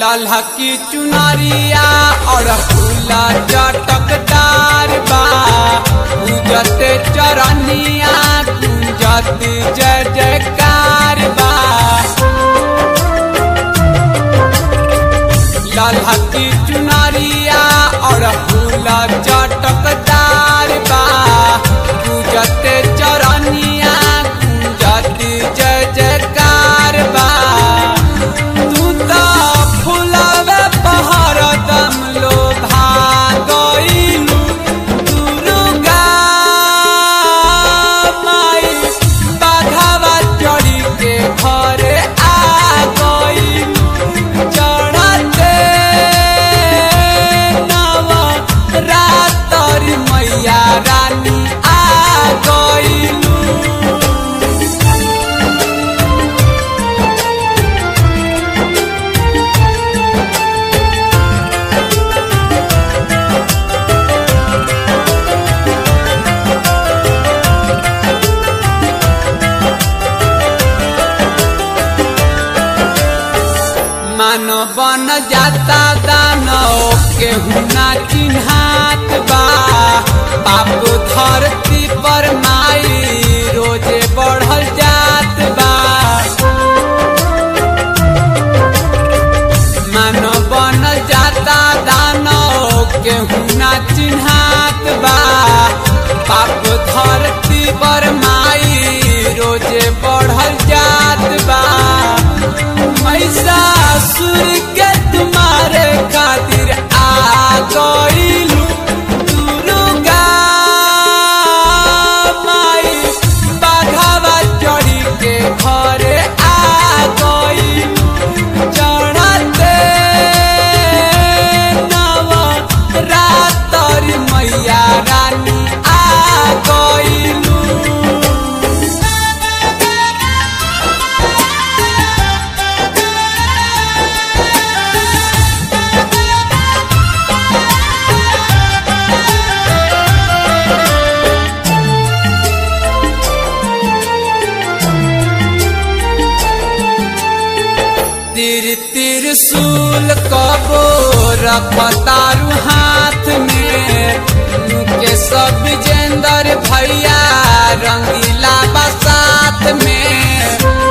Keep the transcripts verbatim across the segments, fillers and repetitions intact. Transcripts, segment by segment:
लाला की चुनरिया और फूला चटकदार बा पूजते चरनिया पूजत जय जयकार बा। लाला की चुनरिया और फूला चटकदार बा पूजते चरनिया पूजत जय जयकार बा। तू तो फुलावे पहर दम लो भागइलू दुर्गा माई बाघावा चढ़ी के घरे आ गइलू चढ़ते नव रातर मैया रानी आ गइलू। मानो बन जाता दानो केहू ना चिन्हात बा पाप धरती पर माई रोजे बढ़ल जात बा। मानो बन जाता दानो केहू ना चिन्हात बा पाप धरती पर माई रोजे बढ़ल जात बा। मैसासुर के तुम्हारे खातिर आ गइलू दुर्गा माई बाघावा चढ़ी के घरे आ गइलू चढ़ते नव रातर मैया रानी आ गइलू। तिर त्रिशूल कबो रखतारू हाथ में मुकेश विजेंद्र भैया रंगीला बसात में।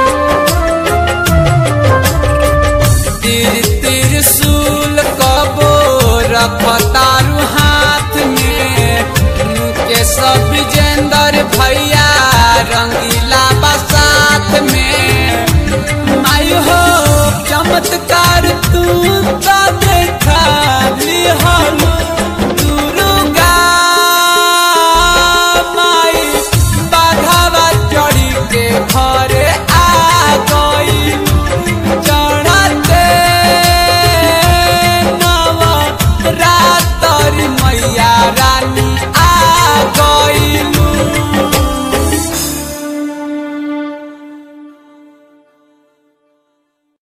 तिर त्रिशूल कबो रखतारू हाथ में मुकेश विजेंद्र भैया रंगीला